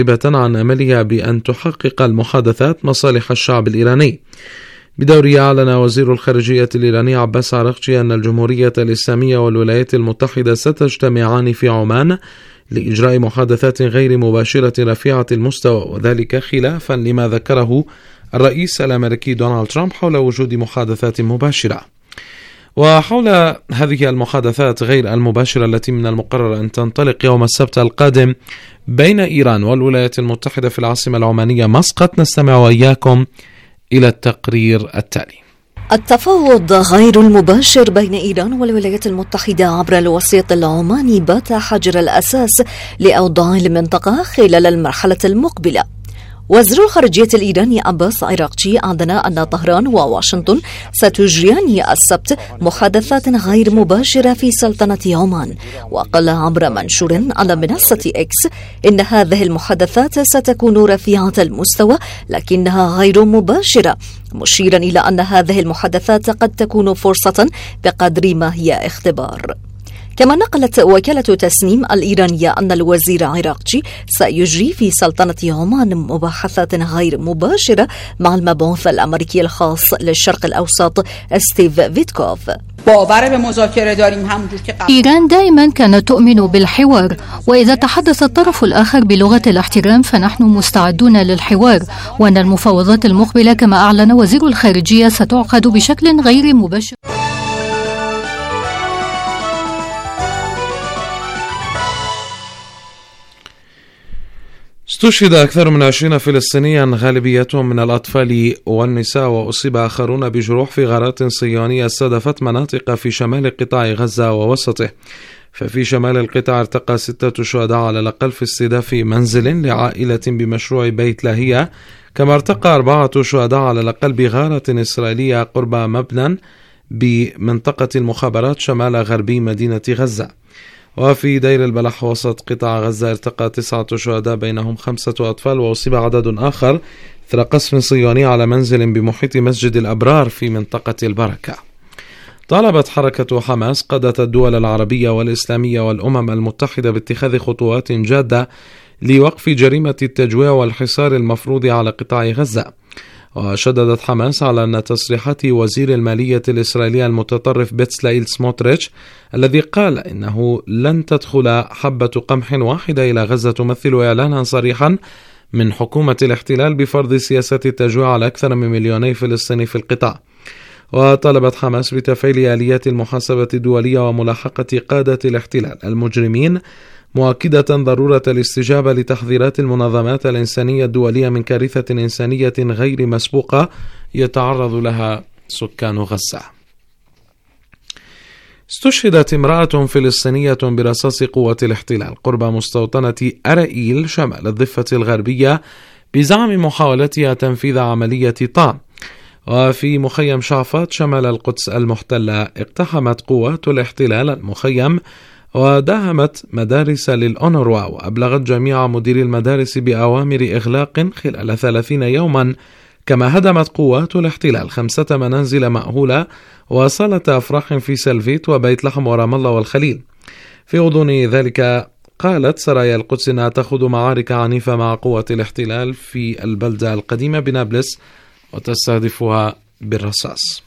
عن أملها بأن تحقق المحادثات مصالح الشعب الإيراني. بدوره أعلن وزير الخارجية الإيراني عباس عراقچي أن الجمهورية الإسلامية والولايات المتحدة ستجتمعان في عمان لإجراء محادثات غير مباشرة رفيعة المستوى، وذلك خلافا لما ذكره الرئيس الأمريكي دونالد ترامب حول وجود محادثات مباشرة. وحول هذه المحادثات غير المباشرة التي من المقرر أن تنطلق يوم السبت القادم بين إيران والولايات المتحدة في العاصمة العمانية مسقط، نستمع وإياكم إلى التقرير التالي. التفاوض غير المباشر بين إيران والولايات المتحدة عبر الوسيط العماني بات حجر الأساس لأوضاع المنطقة خلال المرحلة المقبلة. وزير الخارجية الإيراني عباس عراقچي أعلن أن طهران وواشنطن ستجريان السبت محادثات غير مباشرة في سلطنة عمان، وقال عبر منشور على منصة إكس إن هذه المحادثات ستكون رفيعة المستوى لكنها غير مباشرة، مشيرا إلى أن هذه المحادثات قد تكون فرصة بقدر ما هي اختبار. كما نقلت وكالة تسنيم الإيرانية أن الوزير عراقچي سيجري في سلطنة عمان مباحثات غير مباشرة مع المبعوث الأمريكي الخاص للشرق الأوسط ستيف فيتكوف. إيران دائما كانت تؤمن بالحوار، وإذا تحدث الطرف الآخر بلغة الاحترام فنحن مستعدون للحوار، وأن المفاوضات المقبلة كما أعلن وزير الخارجية ستعقد بشكل غير مباشر. استشهد أكثر من 20 فلسطينيا غالبيتهم من الأطفال والنساء، وأصيب آخرون بجروح في غارات صهيونية استهدفت مناطق في شمال قطاع غزة ووسطه. ففي شمال القطاع ارتقى 6 شهداء على الأقل في استهداف منزل لعائلة بمشروع بيت لاهية، كما ارتقى 4 شهداء على الأقل بغارة إسرائيلية قرب مبنى بمنطقة المخابرات شمال غربي مدينة غزة. وفي دير البلح وسط قطاع غزة ارتقى 9 شهداء بينهم 5 أطفال، وأصيب عدد آخر إثر قصف صهيوني على منزل بمحيط مسجد الأبرار في منطقة البركة. طالبت حركة حماس قادة الدول العربية والإسلامية والأمم المتحدة باتخاذ خطوات جادة لوقف جريمة التجويع والحصار المفروض على قطاع غزة. وشددت حماس على أن تصريحات وزير المالية الإسرائيلي المتطرف بيتسلائيل سموتريتش الذي قال إنه لن تدخل حبة قمح واحدة إلى غزة تمثل إعلانا صريحا من حكومة الاحتلال بفرض سياسة التجويع على أكثر من 2 مليون فلسطيني في القطاع. وطلبت حماس بتفعيل آليات المحاسبة الدولية وملاحقة قادة الاحتلال المجرمين، مؤكدة ضرورة الاستجابة لتحذيرات المنظمات الإنسانية الدولية من كارثة إنسانية غير مسبوقة يتعرض لها سكان غزة. استشهدت امرأة فلسطينية برصاص قوة الاحتلال قرب مستوطنة أرائيل شمال الضفة الغربية بزعم محاولتها تنفيذ عملية طعن. وفي مخيم شعفات شمال القدس المحتلة اقتحمت قوات الاحتلال المخيم وداهمت مدارس للأونروا، وأبلغت جميع مديري المدارس بأوامر إغلاق خلال 30 يوما. كما هدمت قوات الاحتلال 5 منازل مأهولة وصالة أفراح في سلفيت وبيت لحم ورام الله والخليل. في غضون ذلك قالت سرايا القدس أنها تخوض معارك عنيفة مع قوة الاحتلال في البلدة القديمة بنابلس وتستهدفها بالرصاص.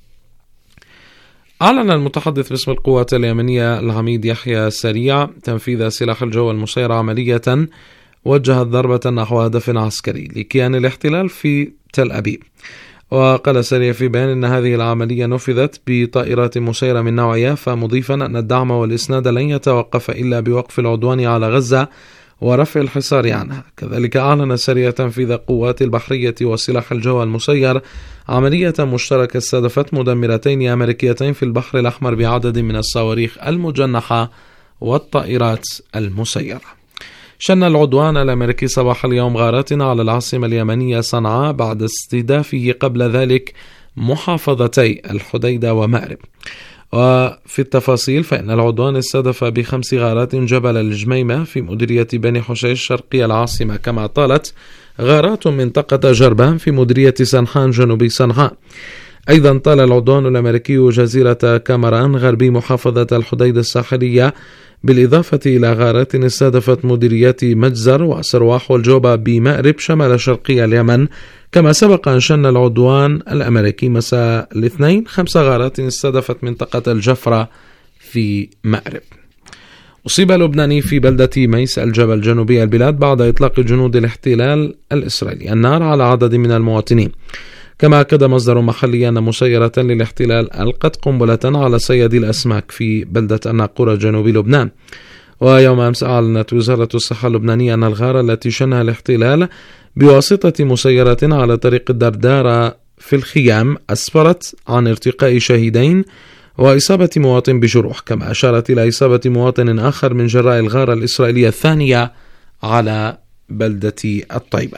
أعلن المتحدث باسم القوات اليمنية العميد يحيى سريع تنفيذ سلاح الجو المسير عملية وجهت ضربة نحو هدف عسكري لكيان الاحتلال في تل أبيب. وقال سريع في بيان أن هذه العملية نفذت بطائرات مسيرة من نوع يافا، مضيفا أن الدعم والإسناد لن يتوقف إلا بوقف العدوان على غزة ورفع الحصار عنها. كذلك أعلن سريع تنفيذ قوات البحرية وسلاح الجو المسير عملية مشتركة استهدفت مدمرتين أمريكيتين في البحر الأحمر بعدد من الصواريخ المجنحة والطائرات المسيرة. شن العدوان الأمريكي صباح اليوم غارات على العاصمة اليمنية صنعاء بعد استهدافه قبل ذلك محافظتي الحديدة ومأرب. وفي التفاصيل فإن العدوان استهدف ب5 غارات جبل الجميمة في مديرية بني حشيش شرقي العاصمة، كما طالت غارات منطقة جربان في مديرية سنحان جنوبي صنعاء. أيضا طال العدوان الأمريكي جزيرة كامران غربي محافظة الحديدة الساحلية، بالإضافة إلى غارات استهدفت مديريات مجزر وسرواح والجوبة بمأرب شمال شرقي اليمن. كما سبق أن شن العدوان الأمريكي مساء الاثنين 5 غارات استهدفت منطقة الجفرة في مأرب. أصيب لبناني في بلدة ميس الجبل جنوبي البلاد بعد إطلاق جنود الاحتلال الإسرائيلي النار على عدد من المواطنين. كما أكد مصدر محلي أن مسيرة للاحتلال ألقت قنبلة على صيادي الأسماك في بلدة الناقورة جنوب لبنان. ويوم أمس أعلنت وزارة الصحة اللبنانية أن الغارة التي شنها الاحتلال بواسطة مسيرة على طريق الدردارة في الخيام أسفرت عن ارتقاء شهيدين وإصابة مواطن بجروح. كما أشارت إلى إصابة مواطن آخر من جراء الغارة الإسرائيلية الثانية على بلدة الطيبة.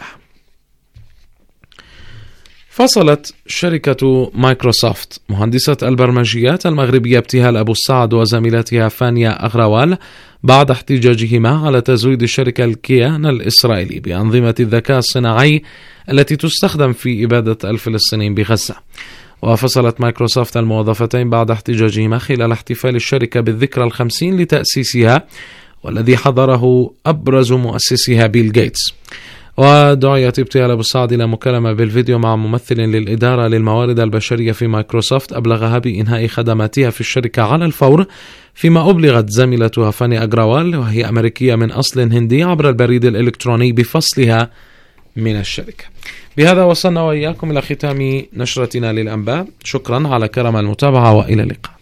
فصلت شركة مايكروسوفت مهندسة البرمجيات المغربية ابتهال أبو السعد وزميلتها فانيا أغروال بعد احتجاجهما على تزويد الشركة الكيان الإسرائيلي بأنظمة الذكاء الصناعي التي تستخدم في إبادة الفلسطينيين بغزة. وفصلت مايكروسوفت الموظفتين بعد احتجاجهما خلال احتفال الشركة بالذكرى 50 لتأسيسها، والذي حضره أبرز مؤسسها بيل غيتس. ودعيت ابتهال أبو السعد إلى مكالمة بالفيديو مع ممثل للإدارة للموارد البشرية في مايكروسوفت أبلغها بإنهاء خدماتها في الشركة على الفور، فيما أبلغت زميلتها فاني أغروال وهي أمريكية من أصل هندي عبر البريد الإلكتروني بفصلها من الشركة. بهذا وصلنا وإياكم إلى ختام نشرتنا للأنباء. شكرا على كرم المتابعة وإلى اللقاء.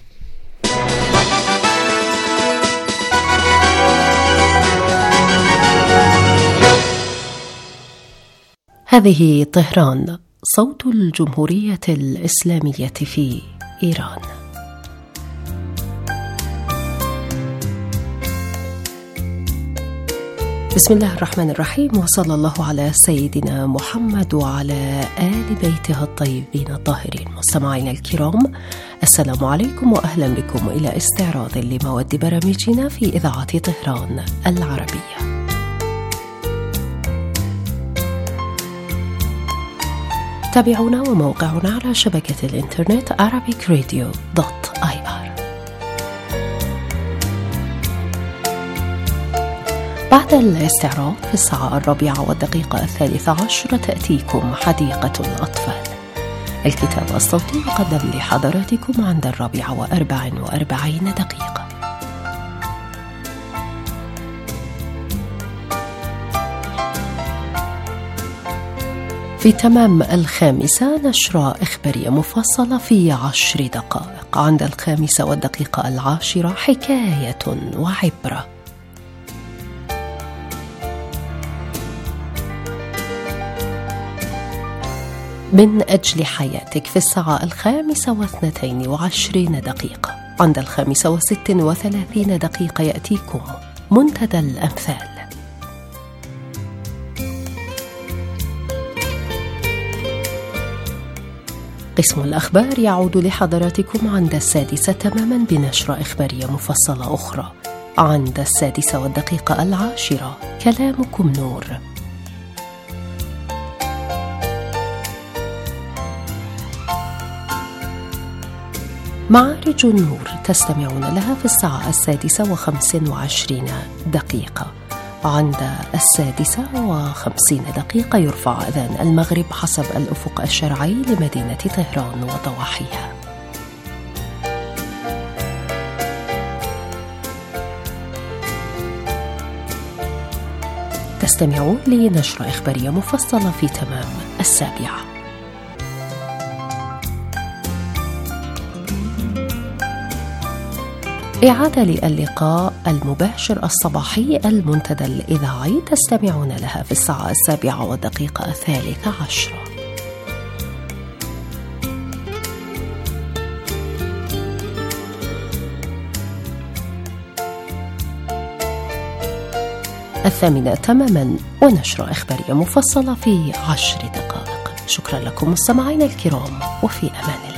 هذه طهران، صوت الجمهورية الإسلامية في إيران. بسم الله الرحمن الرحيم، وصلى الله على سيدنا محمد وعلى آل بيته الطيبين الطاهرين. مستمعينا الكرام، السلام عليكم وأهلا بكم إلى استعراض لمواد برامجنا في إذاعة طهران العربية. تابعونا وموقعنا على شبكة الإنترنت arabicradio.ir. بعد الاستعراض في الساعة 4:13 تأتيكم حديقة الأطفال، الكتاب الصوتي يقدم لحضراتكم عند 4:44. في تمام 5 نشرة إخبارية مفصلة في 10 دقائق. عند 5:10 حكاية وعبرة. من أجل حياتك في الساعة 5:22. عند 5:36 يأتيكم منتدى الأمثال. قسم الأخبار يعود لحضراتكم عند 6 تماما بنشرة إخبارية مفصلة أخرى. عند 6:10 كلامكم نور. معارج النور تستمعون لها في الساعة 6:25. عند 6:50 يرفع أذان المغرب حسب الأفق الشرعي لمدينة طهران وضواحيها. تستمعون لنشرة إخبارية مفصلة في تمام 7. إعادة للقاء المباشر الصباحي المنتدى الإذاعي تستمعون لها في الساعة 7:13. الثامنة تماما ونشرة إخبارية مفصلة في 10 دقائق. شكرا لكم مستمعين الكرام، وفي أمان الله.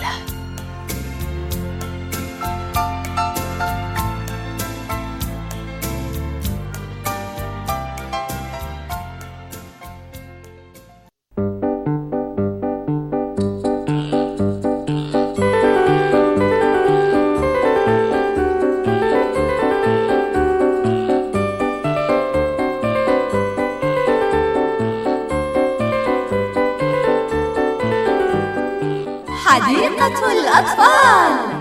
حديقة الأطفال.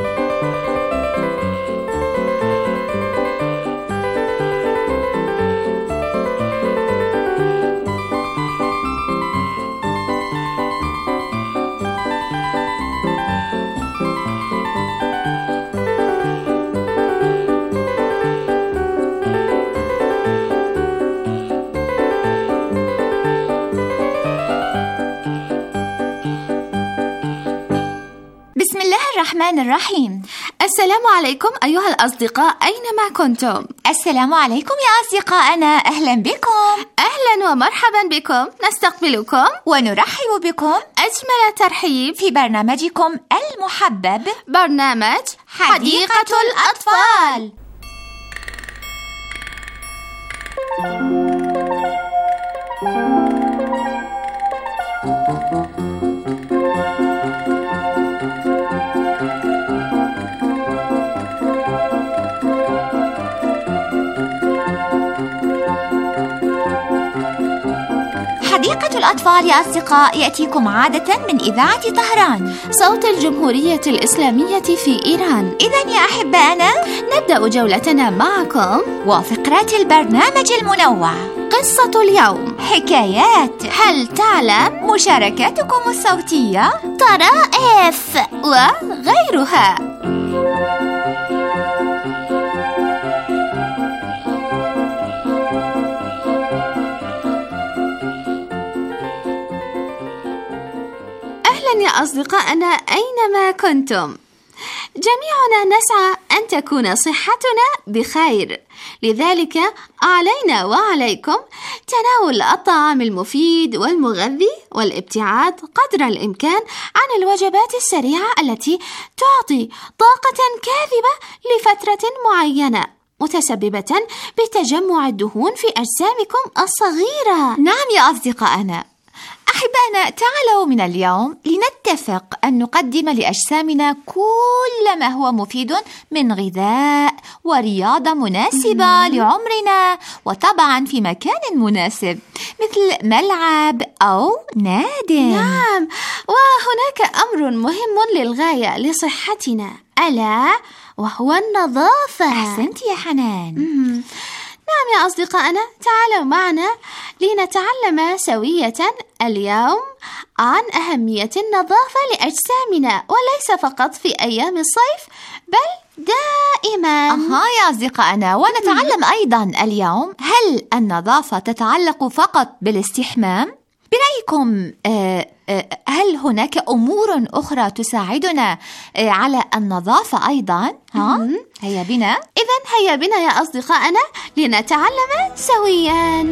بسم الله الرحمن الرحيم. السلام عليكم أيها الأصدقاء أينما كنتم. السلام عليكم يا أصدقائنا، أهلا بكم. أهلا ومرحبا بكم، نستقبلكم ونرحب بكم أجمل ترحيب في برنامجكم المحبب، برنامج حديقة الأطفال. حديقة الأطفال يا أصدقاء يأتيكم عادة من إذاعة طهران، صوت الجمهورية الإسلامية في إيران. إذن يا أحبائنا نبدأ جولتنا معكم وفقرات البرنامج المنوع، قصة اليوم، حكايات، هل تعلم، مشاركاتكم الصوتية، طرائف وغيرها. أهلا يا أصدقائنا أينما كنتم. جميعنا نسعى أن تكون صحتنا بخير، لذلك علينا وعليكم تناول الطعام المفيد والمغذي والابتعاد قدر الإمكان عن الوجبات السريعة التي تعطي طاقة كاذبة لفترة معينة، متسببة بتجمع الدهون في أجسامكم الصغيرة. نعم يا أصدقائنا، أحبائنا تعالوا من اليوم لنتفق أن نقدم لأجسامنا كل ما هو مفيد من غذاء ورياضة مناسبة لعمرنا، وطبعا في مكان مناسب مثل ملعب أو نادي. نعم، وهناك أمر مهم للغاية لصحتنا، ألا وهو النظافة. أحسنت يا حنان. نعم يا أصدقائنا، تعالوا معنا لنتعلم سوية اليوم عن أهمية النظافة لأجسامنا، وليس فقط في أيام الصيف بل دائما. يا أصدقائنا، ونتعلم أيضا اليوم هل النظافة تتعلق فقط بالاستحمام؟ برأيكم هل هناك أمور أخرى تساعدنا على النظافة أيضا؟ هيا بنا. إذن هيا بنا يا أصدقائنا لنتعلم سويا.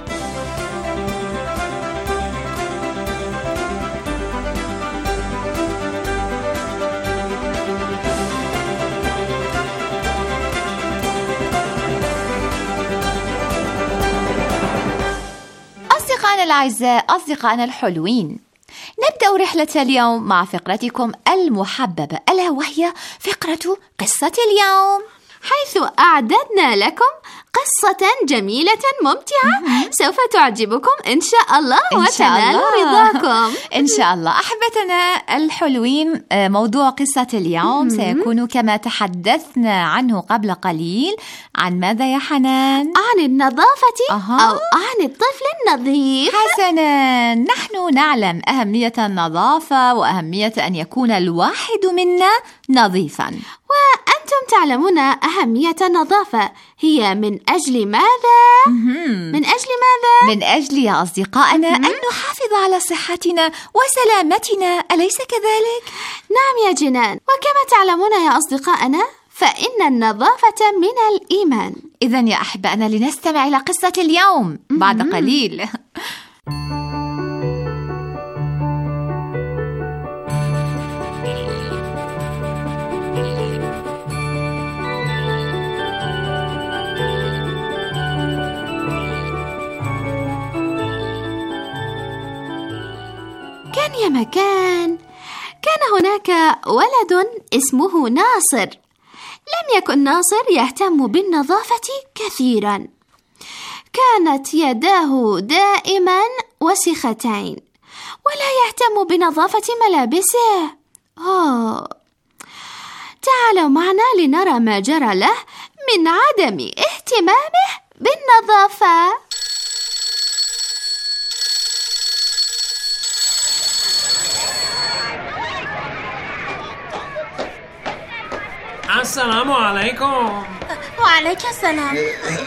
أصدقائنا الأعزاء، أصدقائنا الحلوين، نبدأ رحلة اليوم مع فقرتكم المحببة، ألا وهي فقرة قصة اليوم، حيث أعددنا لكم قصة جميلة ممتعة سوف تعجبكم إن شاء الله وتنال رضاكم. إن شاء الله. أحبتنا الحلوين، موضوع قصة اليوم سيكون كما تحدثنا عنه قبل قليل. عن ماذا يا حنان؟ عن النظافة أو عن الطفل النظيف. حسنا، نحن نعلم أهمية النظافة وأهمية أن يكون الواحد منا نظيفا، وأنتم تعلمون أهمية النظافة هي من أجل ماذا؟ من أجل ماذا؟ من أجل يا أصدقائنا أن نحافظ على صحتنا وسلامتنا، أليس كذلك؟ نعم يا جنان، وكما تعلمون يا أصدقائنا فإن النظافة من الإيمان. إذن يا أحبائنا لنستمع إلى قصة اليوم بعد قليل. كان يا مكان، كان هناك ولد اسمه ناصر. لم يكن ناصر يهتم بالنظافة كثيرا، كانت يداه دائما وسختين، ولا يهتم بنظافة ملابسه. تعالوا معنا لنرى ما جرى له من عدم اهتمامه بالنظافة. السلام عليكم. وعليك السلام.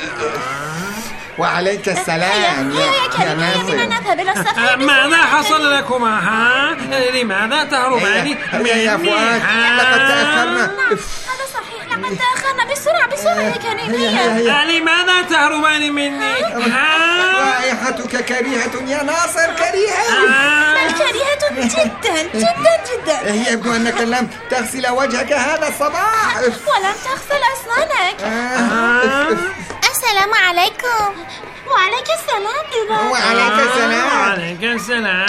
وعليك السلام يا ناصر. نذهب إلى الصف. ماذا حصل لكما؟ لماذا تهربان يا فؤاد، لقد تأخرنا. هذا صحيح، لقد تأخرنا. بسرعة يا كريمية. لماذا تهربان مني؟ رائحتك كريهة يا ناصر، كريهة. بل كريهة جدا. يبدو أنك لم تغسل وجهك هذا الصباح ولم تغسل أسنانك. السلام عليكم. وعليك السلام. وعليك السلام.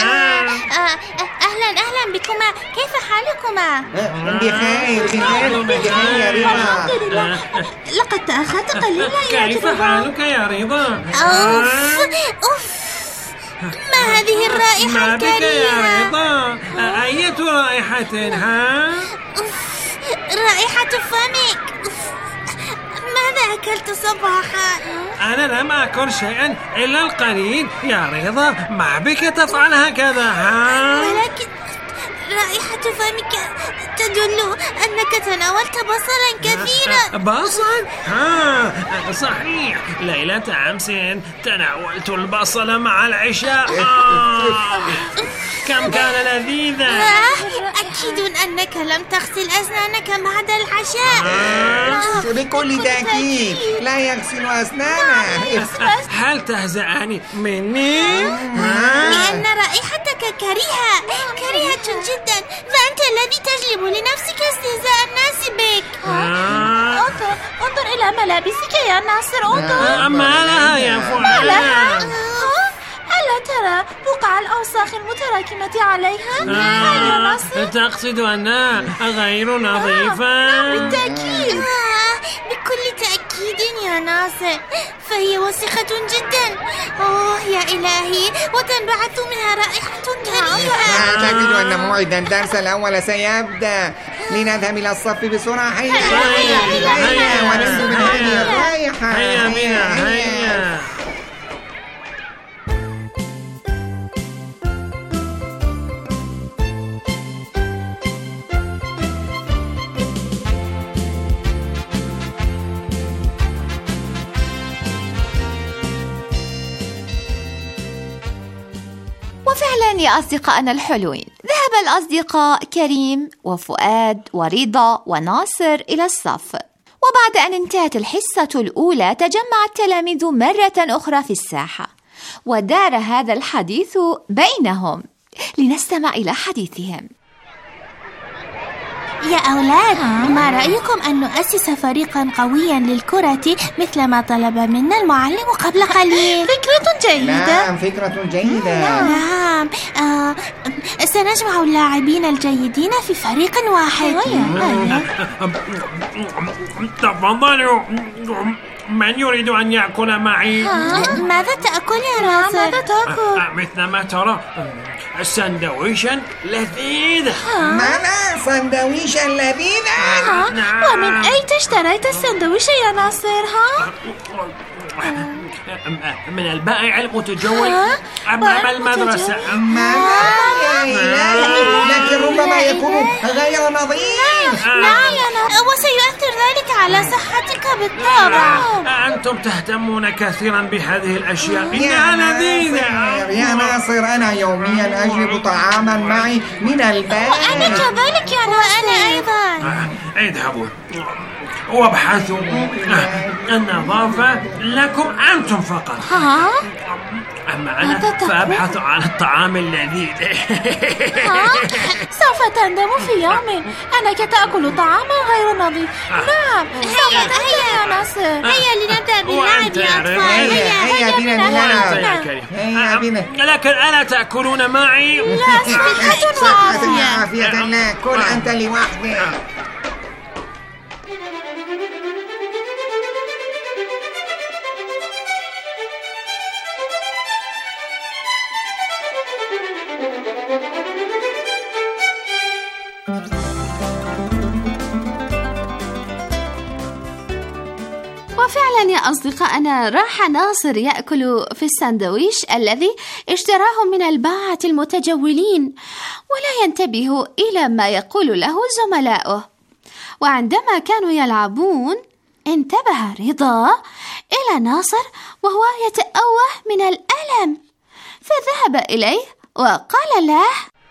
أهلا بكما، كيف حالكما؟ بخير يا رضا. الحمد لله. لقد تأخرت قليلا يا كيف حالك يا رضا؟ أوف، ما هذه الرائحة ما بك الكريهة؟ يا رضا؟ أية رائحة؟ رائحة فمك. ماذا أكلت صباحا؟ أنا لم أكل شيئا إلا القليل يا رضا. ما بك تفعل هكذا؟ ولكن رائحة فمك تدل أنك تناولت بصلا كثيرا. بصل؟ صحيح، ليلة أمس تناولت البصل مع العشاء. كم كان لذيذا. أكيد أنك لم تغسل أسنانك بعد العشاء. بكل تأكيد لا يغسل أسنانه. هل تهزأني مني؟ لأن رائحتك كريهة جدا، فأنت الذي تجلب لنفسك استهزاء الناس بك. انظر إلى ملابسك يا ناصر. انظر. ما لها يا فؤاد؟ ألا ترى بقع الأوساخ المتراكمة عليها؟ يا ناصر، تقصد أنها غير نظيفة؟ بالتأكيد. بكل تأكيد يا ناصر، فهي وسخة جدا. يا إلهي، وتنبعث منها رائحة كريهة. أعتقد أن موعد الدرس الأول سيبدأ. لنذهب إلى الصف بسرعة. هيا وننزل من هذه الرائحة. هيا بنا، هيا. وفعلا يا أصدقائنا الحلوين، ذهب الأصدقاء كريم وفؤاد ورضا وناصر إلى الصف. وبعد أن انتهت الحصة الأولى تجمع التلاميذ مرة أخرى في الساحة، ودار هذا الحديث بينهم. لنستمع إلى حديثهم. يا أولاد، ما رأيكم أن نؤسس فريقا قويا للكرة مثل ما طلب منا المعلم قبل قليل؟ فكرة جيدة. نعم، فكرة جيدة. نعم. سنجمع اللاعبين الجيدين في فريق واحد. تفضلوا، من يريد أن يأكل معي؟ ماذا تأكل يا ناصر؟ ماذا تأكل؟ مثل ما ترى، سندويشا لذيذا. ماذا؟ سندويشا لذيذا؟ نعم. ومن أين اشتريت السندويش يا ناصر؟ من البائع المتجول أمام المدرسة. يا إلهي، لكن ربما يكون غير نظيف. نعم يا ناصر، وسيؤثر ذلك على صحتك بالطبع. أنتم تهتمون كثيرا بهذه الأشياء، إنها لذيذة. يا ناصر، أنا يوميا أجلب طعاما معي من البيت. وأنا كذلك يا ناصر. وأنا أيضا. اذهبوا وابحثوا. النظافة لكم أنتم فقط. أما أنا فأبحث عن الطعام اللذيذ. سوف تندم في يوم أنك تأكل طعاما غير نظيف. نعم، هيا يا ناصر، هيا لنبدأ باللعب يا أطفال. هيا بنا نلعب. هيا بنا. لكن ألا تأكلون معي؟ لا، صحة وعافية. لا، كل أنت لوحدك. وفعلا يا أصدقائنا، راح ناصر يأكل في الساندويش الذي اشتراه من الباعة المتجولين، ولا ينتبه إلى ما يقول له زملاؤه. وعندما كانوا يلعبون انتبه رضا إلى ناصر وهو يتأوه من الألم، فذهب إليه وقال له: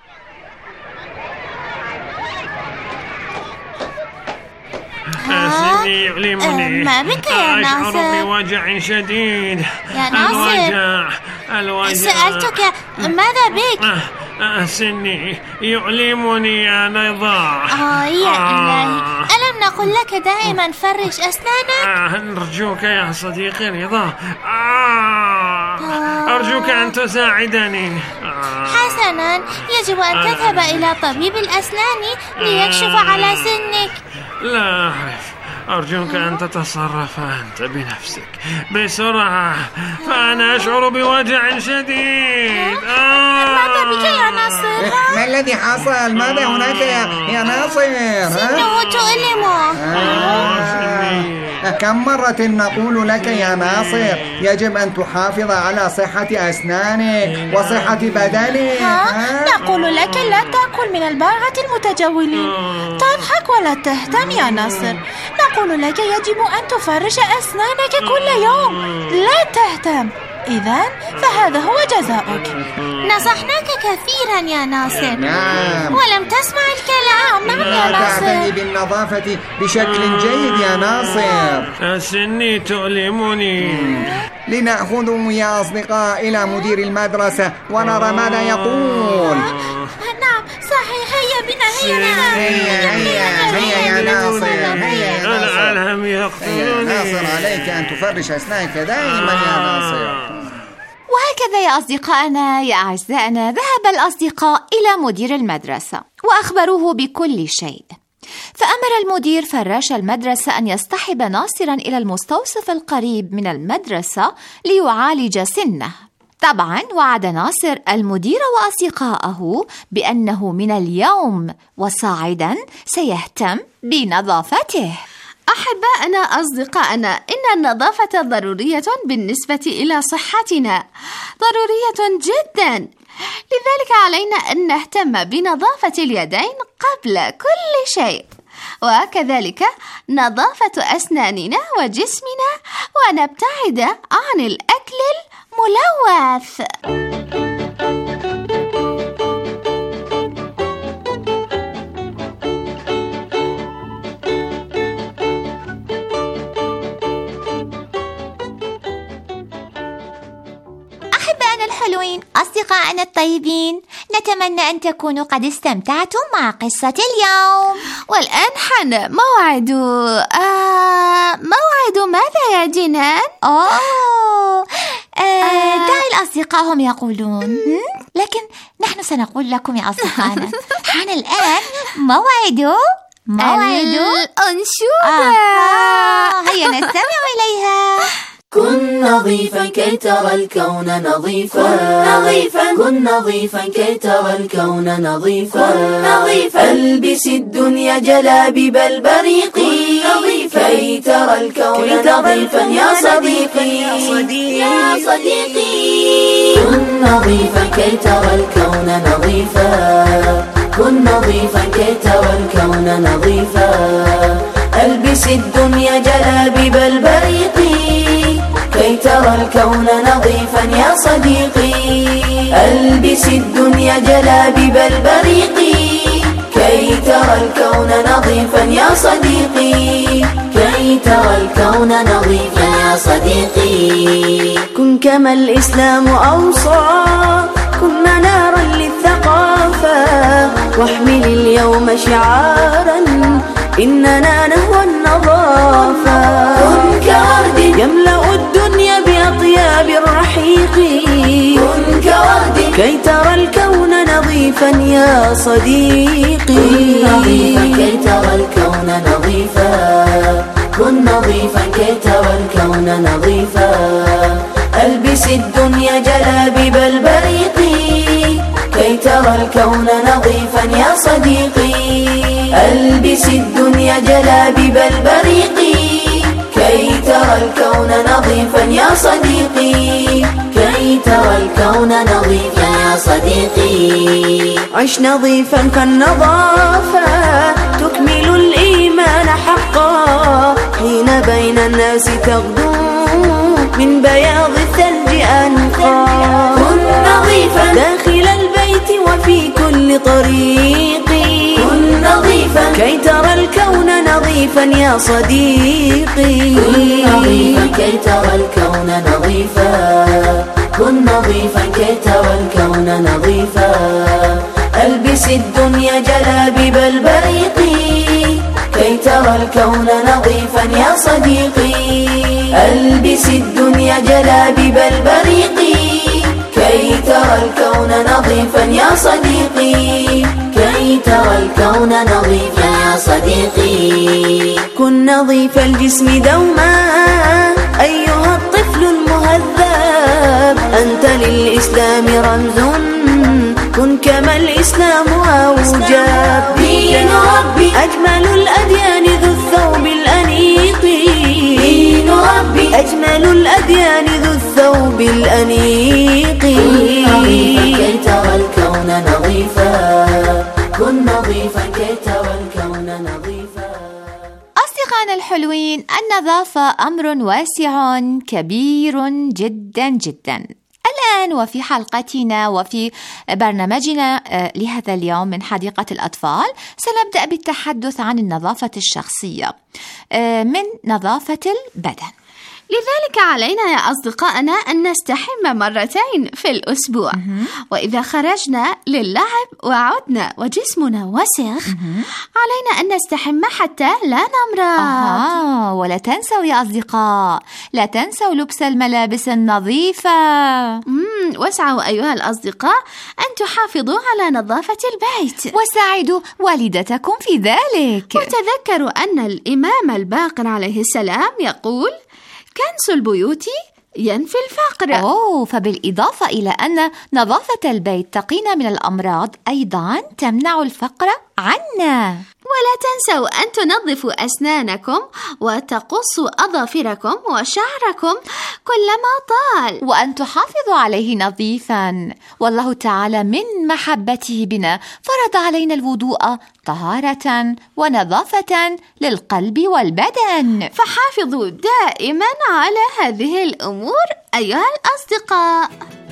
سني يؤلمني، ما بك يا ناصر؟ أشعر بوجع شديد. يا ناصر، الوجع. سألتك ماذا بك؟ سني يؤلمني يا رضا. يا إلهي، ألم نقل لك دائما فرش أسنانك؟ أرجوك يا صديقي رضا، أرجوك أن تساعدني. حسنا، يجب أن تذهب إلى طبيب الأسنان ليكشف على سنك. لا أعرف، أرجوك أن تتصرف أنت بنفسك بسرعة، فأنا أشعر بوجع شديد. ماذا بك يا ناصر؟ ما الذي حصل؟ ماذا هناك يا ناصر؟ سنه تؤلمه. كم مرة نقول لك يا ناصر يجب أن تحافظ على صحة أسنانك وصحة بدنك؟ نقول لك لا تأكل من الباعة المتجولين. تضحك ولا تهتم يا ناصر. نقول لك يجب أن تفرش أسنانك كل يوم. لا تهتم. إذن فهذا هو جزاؤك. نصحناك كثيرا يا ناصر. نعم. ولم تسمع الكلام. نعم يا ناصر. تعتني بالنظافة بشكل جيد يا ناصر. سني تؤلمني. لنأخذه يا أصدقاء إلى مدير المدرسة ونرى ماذا يقول. نعم صحيح، هيا بنا. هيا يا ناصر، هيا. الألم يقتلني. ناصر، عليك أن تفرش أسنانك دائما يا ناصر. وهكذا يا أصدقائنا يا أعزائنا، ذهب الأصدقاء إلى مدير المدرسة وأخبروه بكل شيء. فأمر المدير فراش المدرسة أن يصطحب ناصرا إلى المستوصف القريب من المدرسة ليعالج سنه. طبعا وعد ناصر المدير وأصدقائه بأنه من اليوم وصاعدا سيهتم بنظافته. أحبائنا أصدقائنا، إن النظافة ضرورية بالنسبة إلى صحتنا، ضرورية جدا. لذلك علينا أن نهتم بنظافة اليدين قبل كل شيء، وكذلك نظافة أسناننا وجسمنا، ونبتعد عن الأكل الملوث. الحلوين، أصدقائنا الطيبين، نتمنى أن تكونوا قد استمتعتم مع قصة اليوم. والآن حان موعد ماذا يا جنان؟ دع الأصدقاء هم يقولون، لكن نحن سنقول لكم يا أصدقائنا. حان الآن موعد الأنشودة. هيا نستمع إليها. كن نظيفا كي ترى الكون نظيفا، كن نظيفا كي ترى الكون نظيفا، البس الدنيا جلابيب البريق، كي ترى الكون نظيفا يا صديقي. كن نظيفا كي ترى الكون نظيفا، كن نظيفا كي ترى الكون نظيفا، البس الدنيا جلابيب البريق، كي ترى الكون نظيفا يا صديقي. البس الدنيا جلابيب البريق، كي ترى الكون نظيفا يا صديقي، كي ترى الكون نظيفا يا صديقي. كن كما الإسلام أوصى، كن نارا للثقافة، واحمل اليوم شعارا إننا نهوى النظافة. كن كورد يملأ الدنيا بأطياب الرحيق، كن كورد كي ترى الكون نظيفا يا صديقي. كن نظيفا كي ترى الكون نظيفا، كن نظيفا كي ترى الكون نظيفا، البس الدنيا جلابيب البريق، كي ترى ترى الكون نظيفا يا صديقي. ألبس الدنيا جلابيب البريق كي ترى الكون نظيفا يا صديقي. كي ترى الكون نظيفا يا صديقي. عش نظيفا كالنظافة تكمل الإيمان حقا. حين بين الناس تغدو من بياض الثلج أنقى. كن نظيفا داخل البيت وفي كل طريق. كن نظيفا كي ترى الكون نظيفا يا صديقي. كن نظيفا كي ترى الكون نظيفا. كن نظيفا كي ترى الكون نظيفا. ألبس الدنيا جلابيب البريق كي ترى الكون نظيفا يا صديقي. ألبس الدنيا جلابيب البريق كي ترى الكون نظيفا يا صديقي. كي ترى الكون نظيفا يا صديقي. كن نظيف الجسم دوما أيها الطفل المهذب. أنت للإسلام رمز كن كما الإسلام أوجب. دين ربي أجمل الأديان ذو الثوب الأنيق. دين ربي أجمل الأديان ذو الثوب الأنيق. كن نظيفا كي ترى الكون نظيفا. كن نظيفا كي ترى الكون نظيفا. أصدقائنا الحلوين، النظافة أمر واسع كبير جدا جدا. الآن وفي حلقتنا وفي برنامجنا لهذا اليوم من حديقة الأطفال سنبدأ بالتحدث عن النظافة الشخصية من نظافة البدن. لذلك علينا يا أصدقائنا أن نستحم مرتين في الأسبوع. وإذا خرجنا للعب وعدنا وجسمنا وسخ علينا أن نستحم حتى لا نمرض. ولا تنسوا يا أصدقاء، لا تنسوا لبس الملابس النظيفة. واسعوا أيها الأصدقاء أن تحافظوا على نظافة البيت وساعدوا والدتكم في ذلك. وتذكروا أن الإمام الباقر عليه السلام يقول: كنس البيوت ينفي الفقر. فبالإضافة إلى أن نظافة البيت تقينا من الأمراض، أيضا تمنع الفقر عنا. ولا تنسوا أن تنظفوا أسنانكم وتقصوا أظافركم وشعركم كلما طال، وأن تحافظوا عليه نظيفا. والله تعالى من محبته بنا فرض علينا الوضوء طهارة ونظافة للقلب والبدن. فحافظوا دائما على هذه الأمور أيها الأصدقاء.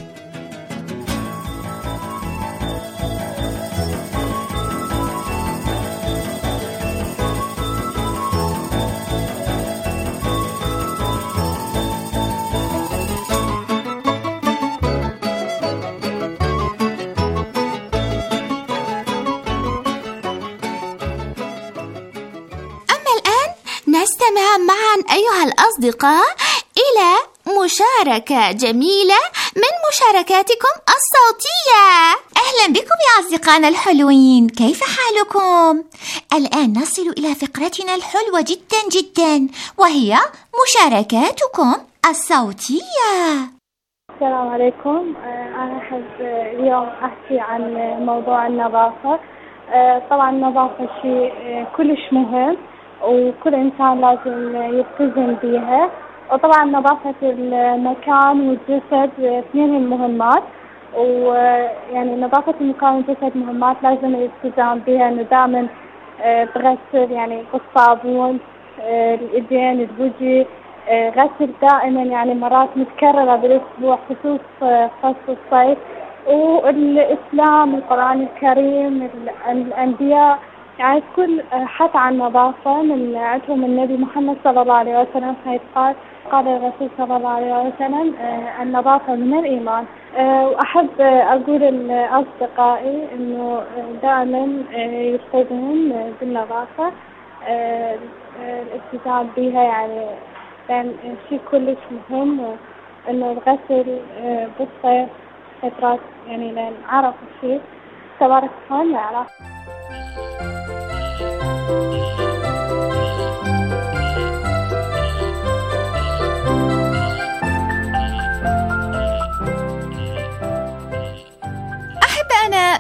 نستمع معا أيها الأصدقاء إلى مشاركة جميلة من مشاركاتكم الصوتية. أهلا بكم يا أصدقائنا الحلوين، كيف حالكم؟ الآن نصل إلى فقرتنا الحلوة جدا جدا، وهي مشاركاتكم الصوتية. السلام عليكم. أنا أحب اليوم أحكي عن موضوع النظافة. طبعا النظافة شيء كلش مهم وكل إنسان لازم يلتزم بها. وطبعا نظافة المكان والجسد اثنين مهمات، ويعني نظافة المكان والجسد مهمات لازم الالتزام بها، إنه دائما تغسل يعني بالصابون الإيدين الوجه، غسل دائما يعني مرات متكررة بالأسبوع خصوص فصل الصيف. والإسلام القرآن الكريم الأنبياء يعني كل حث عن النظافة من عندهم النبي محمد صلى الله عليه وسلم، حيث قال الرسول صلى الله عليه وسلم النظافة من الإيمان. وأحب أقول لأصدقائي إنه دائما يلتزمون بالنظافة، الالتزام بها يعني لأن شيء كلش مهم، إنه الغسل بالصيف فترات يعني لأن عرف الشيء تبارك الله يعرف.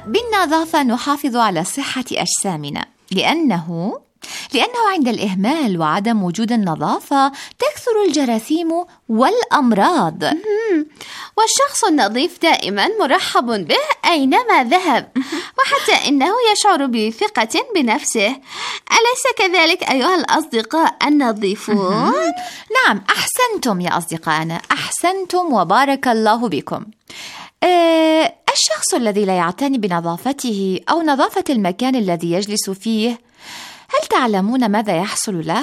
بالنظافة نحافظ على صحة أجسامنا، لأنه عند الإهمال وعدم وجود النظافة تكثر الجراثيم والأمراض. والشخص النظيف دائما مرحب به أينما ذهب، وحتى إنه يشعر بثقة بنفسه. أليس كذلك أيها الأصدقاء النظيفون؟ نعم، أحسنتم يا أصدقائنا، أحسنتم وبارك الله بكم. الشخص الذي لا يعتني بنظافته أو نظافة المكان الذي يجلس فيه، هل تعلمون ماذا يحصل له؟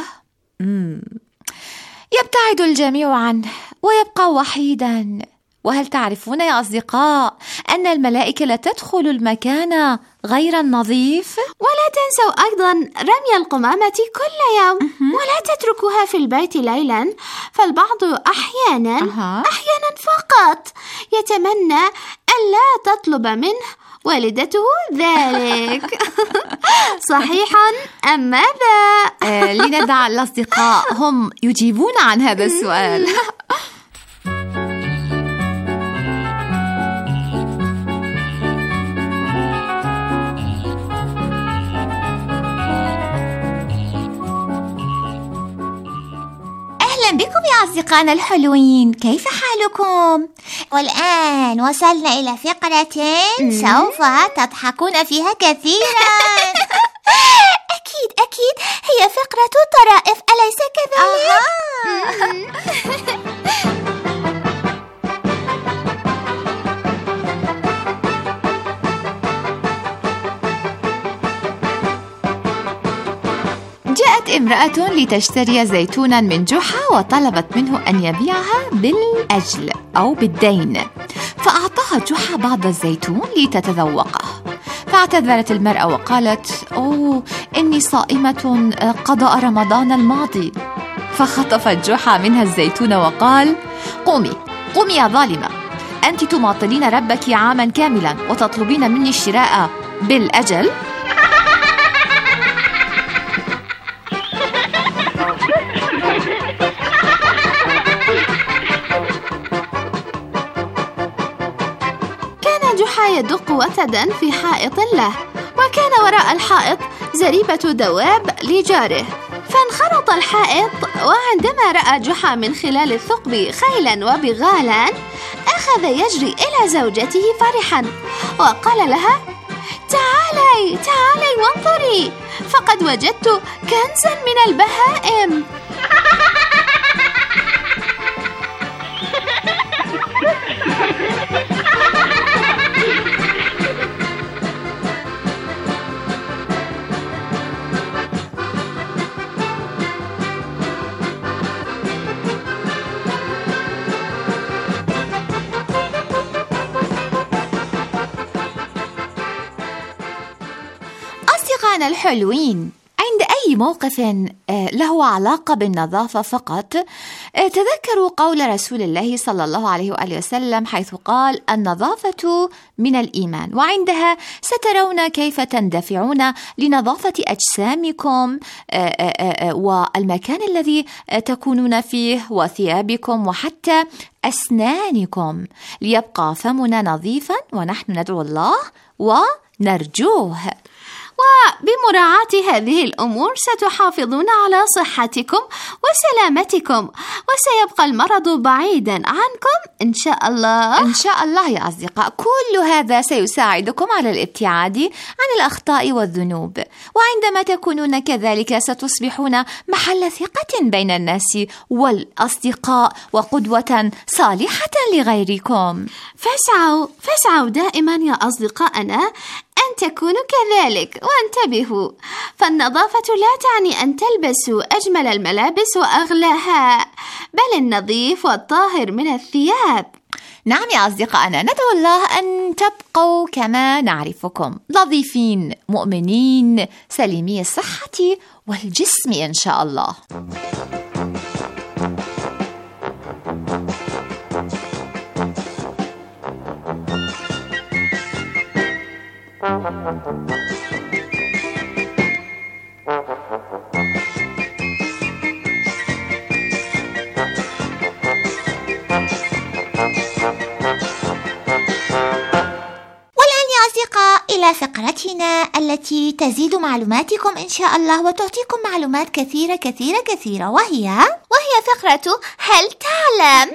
يبتعد الجميع عنه ويبقى وحيدا. وهل تعرفون يا أصدقاء أن الملائكة لا تدخل المكان غير النظيف؟ ولا تنسوا أيضا رمي القمامة كل يوم، ولا تتركوها في البيت ليلا، فالبعض أحيانا فقط يتمنى أن لا تطلب منه والدته ذلك. صحيح أم ماذا؟ لندع الأصدقاء هم يجيبون عن هذا السؤال. أهلا بكم يا أصدقائنا الحلوين، كيف حالكم؟ والآن وصلنا إلى فقرة سوف تضحكون فيها كثيرا. أكيد هي فقرة الطرائف، أليس كذلك؟ جاءت امرأة لتشتري زيتونا من جحا، وطلبت منه أن يبيعها بالأجل أو بالدين، فأعطاها جحا بعض الزيتون لتتذوقه. فاعتذرت المرأة وقالت: إني صائمة قضاء رمضان الماضي. فخطفت جحا منها الزيتون وقال: قومي يا ظالمة، أنت تماطلين ربك عاما كاملا وتطلبين مني الشراء بالأجل؟ جحا يدق وتدا في حائط له، وكان وراء الحائط زريبة دواب لجاره، فانخرط الحائط. وعندما رأى جحا من خلال الثقب خيلا وبغالا، أخذ يجري إلى زوجته فرحا وقال لها: تعالي وانظري، فقد وجدت كنزا من البهائم. أصدقائنا الحلوين، عند أي موقف له علاقة بالنظافة فقط تذكروا قول رسول الله صلى الله عليه وآله وسلم، حيث قال: النظافة من الإيمان. وعندها سترون كيف تندفعون لنظافة أجسامكم والمكان الذي تكونون فيه وثيابكم وحتى أسنانكم، ليبقى فمنا نظيفا، ونحن ندعو الله ونرجوه. وبمراعاة هذه الأمور ستحافظون على صحتكم وسلامتكم، وسيبقى المرض بعيدا عنكم إن شاء الله. إن شاء الله يا أصدقاء، كل هذا سيساعدكم على الابتعاد عن الأخطاء والذنوب، وعندما تكونون كذلك ستصبحون محل ثقة بين الناس والأصدقاء وقدوة صالحة لغيركم. فاسعوا دائما يا أصدقائنا أن تكونوا كذلك، وانتبهوا، فالنظافة لا تعني أن تلبسوا أجمل الملابس وأغلاها، بل النظيف والطاهر من الثياب. نعم يا أصدقائنا، ندعو الله أن تبقوا كما نعرفكم، نظيفين، مؤمنين، سليمي الصحة والجسم إن شاء الله. إلى فقرتنا التي تزيد معلوماتكم إن شاء الله وتعطيكم معلومات كثيرة كثيرة كثيرة، وهي فقرة هل تعلم؟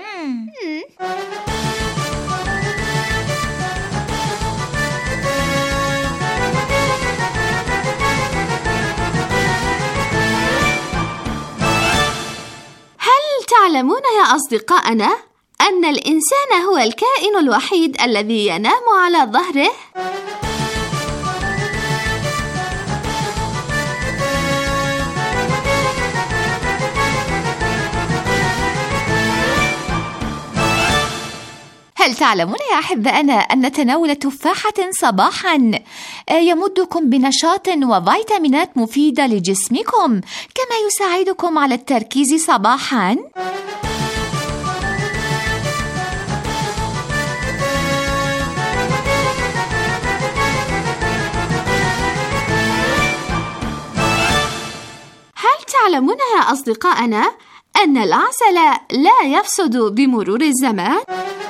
هل تعلمون يا أصدقائنا أن الإنسان هو الكائن الوحيد الذي ينام على ظهره؟ هل تعلمون يا أحبائنا أن تناول تفاحة صباحاً يمدكم بنشاط وفيتامينات مفيدة لجسمكم، كما يساعدكم على التركيز صباحاً؟ هل تعلمون يا أصدقائنا أن العسل لا يفسد بمرور الزمان؟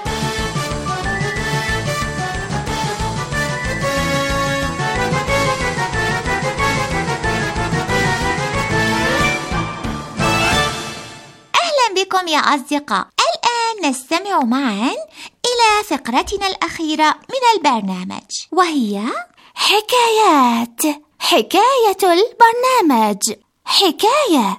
بكم يا أصدقاء. الآن نستمع معا إلى فقرتنا الأخيرة من البرنامج، وهي حكاية البرنامج. حكاية.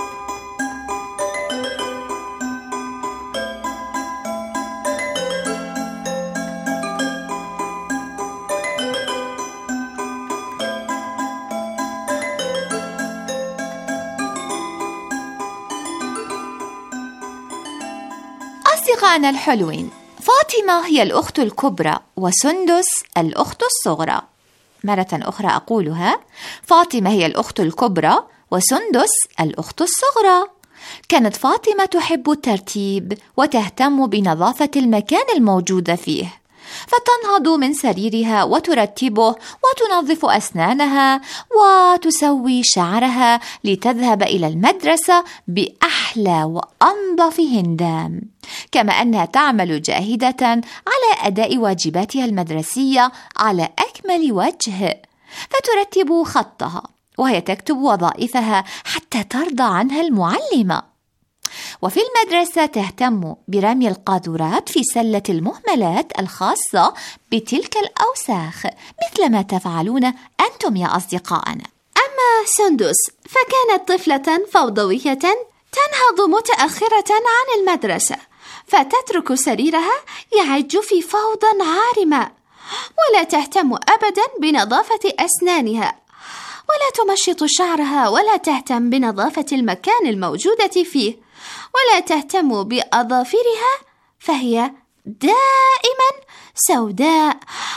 أصدقائنا الحلوين، فاطمة هي الأخت الكبرى وسندس الأخت الصغرى. مرة أخرى أقولها، فاطمة هي الأخت الكبرى وسندس الأخت الصغرى. كانت فاطمة تحب الترتيب وتهتم بنظافة المكان الموجود فيه، فتنهض من سريرها وترتبه وتنظف أسنانها وتسوي شعرها لتذهب إلى المدرسة بأحلى وأنظف هندام، كما أنها تعمل جاهدة على أداء واجباتها المدرسية على أكمل وجه، فترتب خطها وهي تكتب وظائفها حتى ترضى عنها المعلمة. وفي المدرسة تهتم برمي القاذورات في سلة المهملات الخاصة بتلك الأوساخ، مثل ما تفعلون أنتم يا أصدقائنا. أما سندس فكانت طفلة فوضوية تنهض متأخرة عن المدرسة، فتترك سريرها يعج في فوضى عارمة، ولا تهتم أبدا بنظافة أسنانها، ولا تمشط شعرها، ولا تهتم بنظافة المكان الموجودة فيه، ولا تهتم بأظافرها، فهي دائما سوداء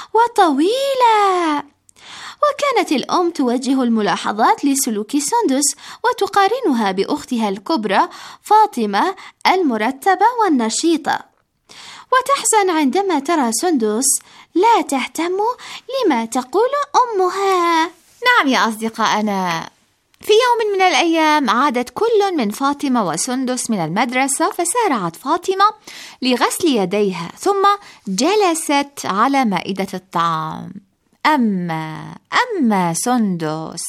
وطويلة. وكانت الأم توجه الملاحظات لسلوك سندس وتقارنها بأختها الكبرى فاطمة المرتبة والنشيطة، وتحزن عندما ترى سندس لا تهتم لما تقول أمها. نعم يا أصدقائنا، في يوم من الأيام عادت كل من فاطمة وسندس من المدرسة، فسارعت فاطمة لغسل يديها ثم جلست على مائدة الطعام. أما سندس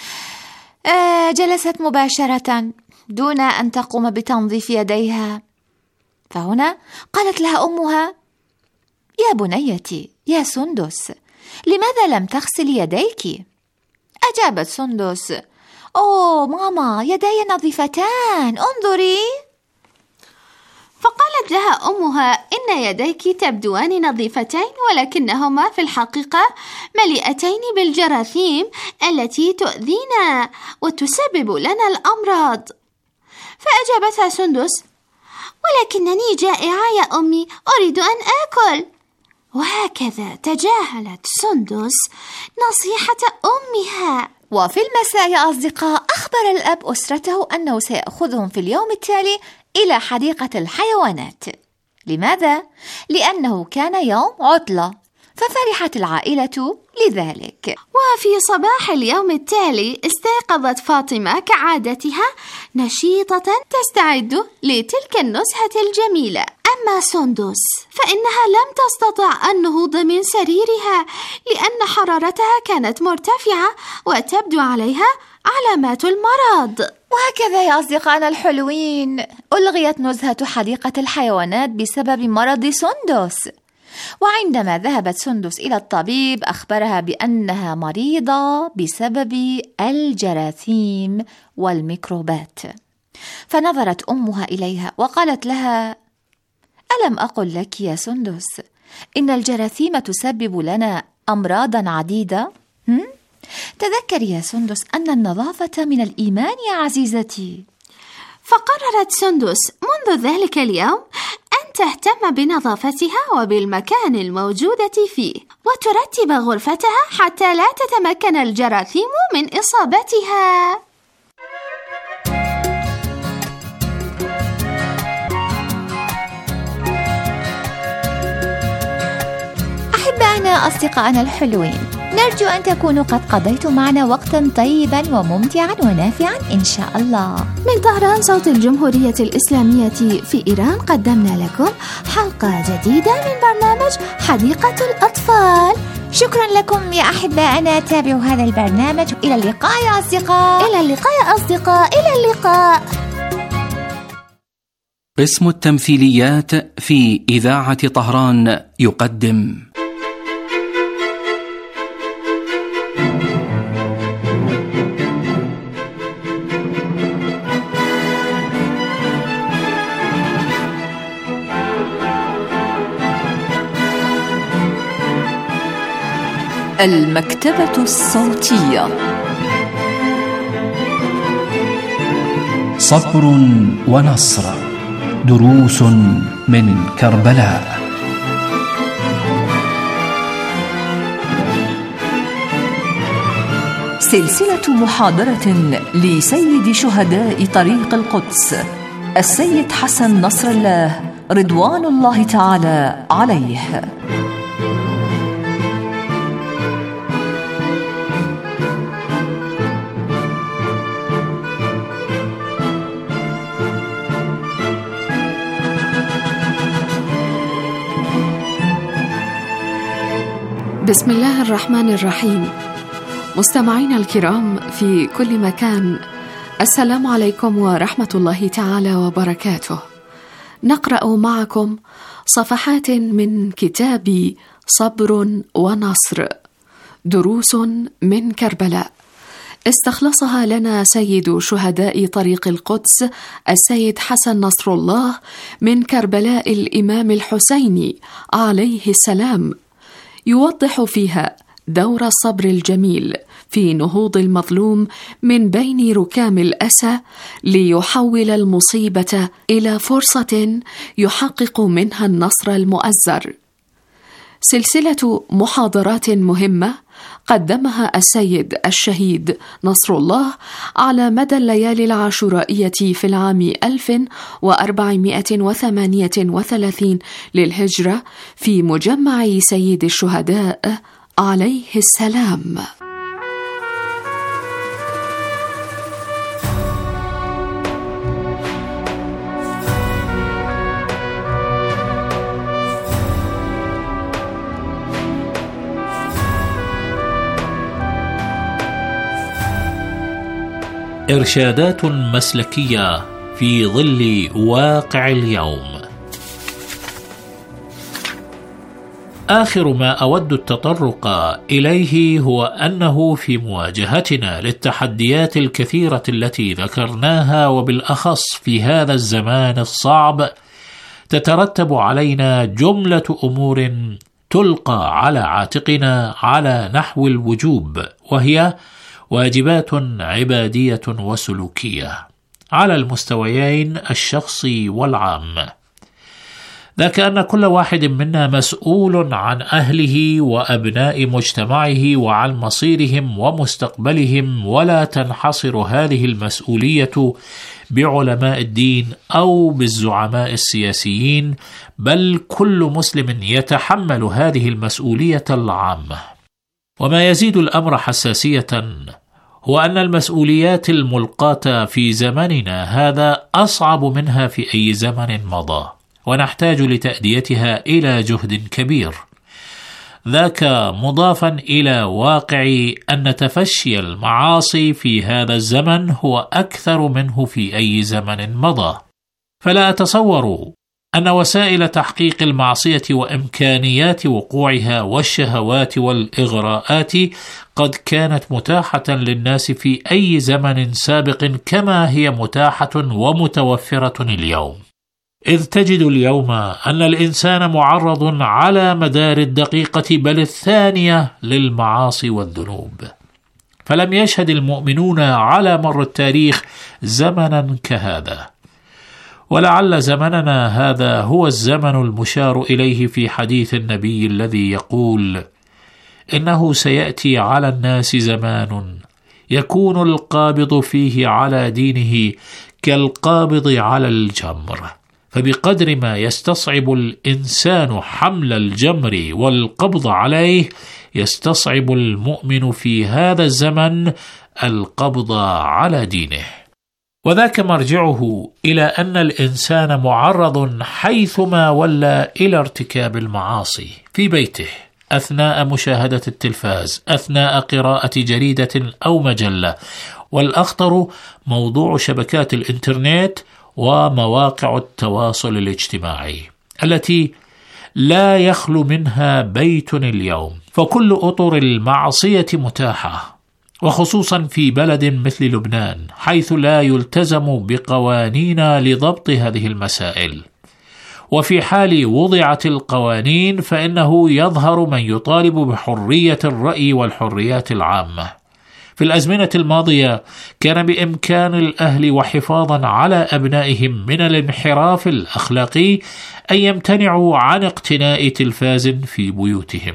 جلست مباشرة دون أن تقوم بتنظيف يديها، فهنا قالت لها أمها: يا بنيتي يا سندس، لماذا لم تغسل يديك؟ أجابت سندس: أوه ماما، يدي نظيفتان، انظري. فقالت لها أمها: إن يديك تبدوان نظيفتين، ولكنهما في الحقيقة مليئتين بالجراثيم التي تؤذينا وتسبب لنا الأمراض. فأجابتها سندس: ولكنني جائعة يا أمي، أريد أن آكل. وهكذا تجاهلت سندس نصيحة أمها. وفي المساء يا أصدقاء، أخبر الأب أسرته أنه سيأخذهم في اليوم التالي إلى حديقة الحيوانات. لماذا؟ لأنه كان يوم عطلة، ففرحت العائلة لذلك. وفي صباح اليوم التالي استيقظت فاطمة كعادتها نشيطة تستعد لتلك النزهة الجميلة. أما سندس فإنها لم تستطع النهوض من سريرها لأن حرارتها كانت مرتفعة وتبدو عليها علامات المرض. وهكذا يا أصدقائنا الحلوين ألغيت نزهة حديقة الحيوانات بسبب مرض سندس. وعندما ذهبت سندس إلى الطبيب أخبرها بأنها مريضة بسبب الجراثيم والميكروبات. فنظرت أمها إليها وقالت لها: ألم أقل لك يا سندس إن الجراثيم تسبب لنا أمراضا عديدة؟ تذكري يا سندس أن النظافة من الإيمان يا عزيزتي. فقررت سندس منذ ذلك اليوم أن تهتم بنظافتها وبالمكان الموجودة فيه، وترتب غرفتها حتى لا تتمكن الجراثيم من إصابتها. أحبائنا أصدقائنا الحلوين، نرجو أن تكونوا قد قضيتم معنا وقتا طيبا وممتعا ونافعا إن شاء الله. من طهران صوت الجمهورية الإسلامية في إيران قدمنا لكم حلقة جديدة من برنامج حديقة الأطفال. شكرا لكم يا أحبائنا، تابعوا هذا البرنامج. إلى اللقاء يا أصدقاء. إلى اللقاء يا أصدقاء. إلى اللقاء. قسم التمثيليات في إذاعة طهران يقدم المكتبة الصوتية. صبر ونصر، دروس من كربلاء. سلسلة محاضرة لسيد شهداء طريق القدس السيد حسن نصر الله رضوان الله تعالى عليه. بسم الله الرحمن الرحيم. مستمعينا الكرام في كل مكان، السلام عليكم ورحمة الله تعالى وبركاته. نقرأ معكم صفحات من كتاب صبر ونصر، دروس من كربلاء، استخلصها لنا سيد شهداء طريق القدس السيد حسن نصر الله من كربلاء الإمام الحسيني عليه السلام، يوضح فيها دور الصبر الجميل في نهوض المظلوم من بين ركام الأسى ليحول المصيبة إلى فرصة يحقق منها النصر المؤزر. سلسلة محاضرات مهمة قدمها السيد الشهيد نصر الله على مدى الليالي العاشورائية في العام 1438 للهجرة في مجمع سيد الشهداء عليه السلام. إرشادات مسلكية في ظل واقع اليوم. آخر ما أود التطرق إليه هو أنه في مواجهتنا للتحديات الكثيرة التي ذكرناها، وبالأخص في هذا الزمان الصعب، تترتب علينا جملة أمور تلقى على عاتقنا على نحو الوجوب، وهي واجبات عبادية وسلوكية على المستويين الشخصي والعام. ذاك أن كل واحد منا مسؤول عن أهله وأبناء مجتمعه وعن مصيرهم ومستقبلهم، ولا تنحصر هذه المسؤولية بعلماء الدين أو بالزعماء السياسيين، بل كل مسلم يتحمل هذه المسؤولية العامة. وما يزيد الأمر حساسية هو أن المسؤوليات الملقاة في زمننا هذا أصعب منها في أي زمن مضى، ونحتاج لتأديتها إلى جهد كبير. ذاك مضافا إلى واقع أن تفشي المعاصي في هذا الزمن هو أكثر منه في أي زمن مضى، فلا أتصور أن وسائل تحقيق المعصية وإمكانيات وقوعها والشهوات والإغراءات قد كانت متاحة للناس في أي زمن سابق كما هي متاحة ومتوفرة اليوم، إذ تجد اليوم أن الإنسان معرض على مدار الدقيقة بل الثانية للمعاصي والذنوب. فلم يشهد المؤمنون على مر التاريخ زمنا كهذا، ولعل زمننا هذا هو الزمن المشار إليه في حديث النبي الذي يقول: إنه سيأتي على الناس زمان يكون القابض فيه على دينه كالقابض على الجمر، فبقدر ما يستصعب الإنسان حمل الجمر والقبض عليه يستصعب المؤمن في هذا الزمن القبض على دينه. وذاك مرجعه إلى أن الإنسان معرض حيثما ولى إلى ارتكاب المعاصي، في بيته، أثناء مشاهدة التلفاز، أثناء قراءة جريدة أو مجلة، والأخطر موضوع شبكات الإنترنت ومواقع التواصل الاجتماعي التي لا يخلو منها بيت اليوم، فكل أطر المعصية متاحة، وخصوصا في بلد مثل لبنان حيث لا يلتزم بقوانين لضبط هذه المسائل. وفي حال وضعت القوانين فإنه يظهر من يطالب بحرية الرأي والحريات العامة. في الأزمنة الماضية كان بإمكان الأهل وحفاظا على أبنائهم من الانحراف الأخلاقي أن يمتنعوا عن اقتناء تلفاز في بيوتهم،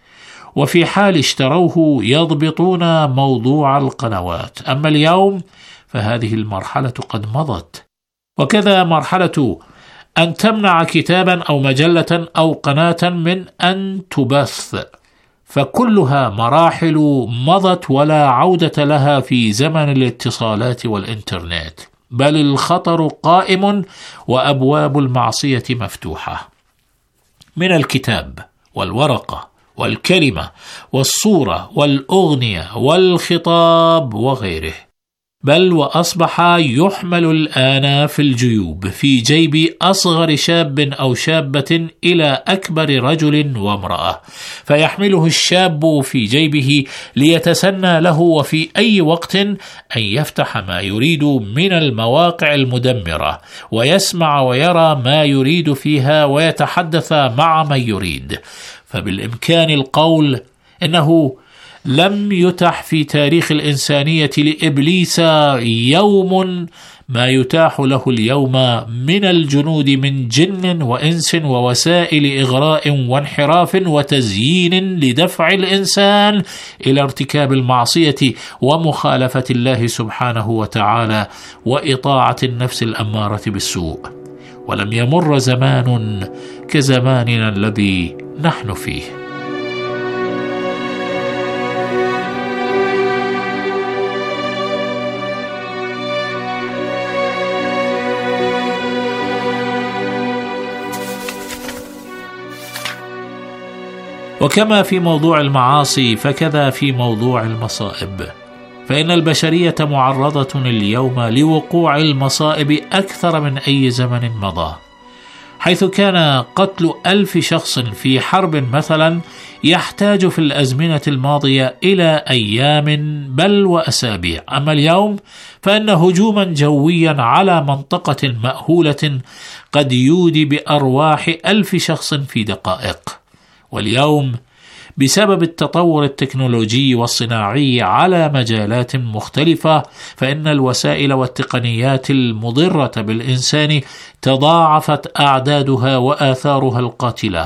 وفي حال اشتروه يضبطون موضوع القنوات. أما اليوم فهذه المرحلة قد مضت، وكذا مرحلة أن تمنع كتابا أو مجلة أو قناة من أن تبث، فكلها مراحل مضت ولا عودة لها في زمن الاتصالات والإنترنت، بل الخطر قائم وأبواب المعصية مفتوحة، من الكتاب والورقة والكلمة والصورة والأغنية والخطاب وغيره. بل وأصبح يحمل الآن في الجيوب، في جيب أصغر شاب أو شابة إلى أكبر رجل وامرأة، فيحمله الشاب في جيبه ليتسنى له وفي أي وقت أن يفتح ما يريد من المواقع المدمرة، ويسمع ويرى ما يريد فيها، ويتحدث مع من يريد. فبالإمكان القول إنه لم يتح في تاريخ الإنسانية لإبليس يوم ما يتاح له اليوم من الجنود من جن وإنس ووسائل إغراء وانحراف وتزيين لدفع الإنسان إلى ارتكاب المعصية ومخالفة الله سبحانه وتعالى وإطاعة النفس الأمارة بالسوء. ولم يمر زمان كزماننا الذي نحن فيه. وكما في موضوع المعاصي فكذا في موضوع المصائب، فإن البشرية معرضة اليوم لوقوع المصائب أكثر من أي زمن مضى، حيث كان قتل 1000 شخص في حرب مثلا يحتاج في الأزمنة الماضية إلى أيام بل وأسابيع. أما اليوم فإن هجوما جويا على منطقة مأهولة قد يودي بأرواح 1000 شخص في دقائق. واليوم بسبب التطور التكنولوجي والصناعي على مجالات مختلفة، فإن الوسائل والتقنيات المضرة بالإنسان تضاعفت أعدادها وآثارها القاتلة،